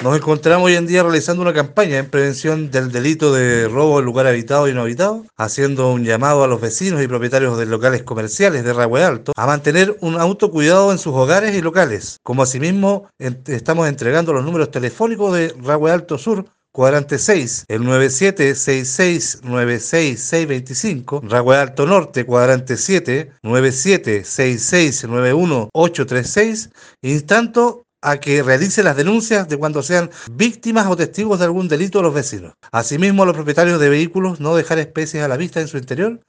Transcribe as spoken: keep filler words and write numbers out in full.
Nos encontramos hoy en día realizando una campaña en prevención del delito de robo en lugar habitado y no habitado, haciendo un llamado a los vecinos y propietarios de locales comerciales de Rahue Alto a mantener un autocuidado en sus hogares y locales, como asimismo en- estamos entregando los números telefónicos de Rahue Alto Sur, cuadrante seis, el nueve siete seis seis nueve seis seis dos cinco, Rahue Alto Norte, cuadrante siete, nueve siete seis seis nueve uno ocho tres seis, instando a que realice las denuncias de cuando sean víctimas o testigos de algún delito de los vecinos. Asimismo, a los propietarios de vehículos no dejar especies a la vista en su interior,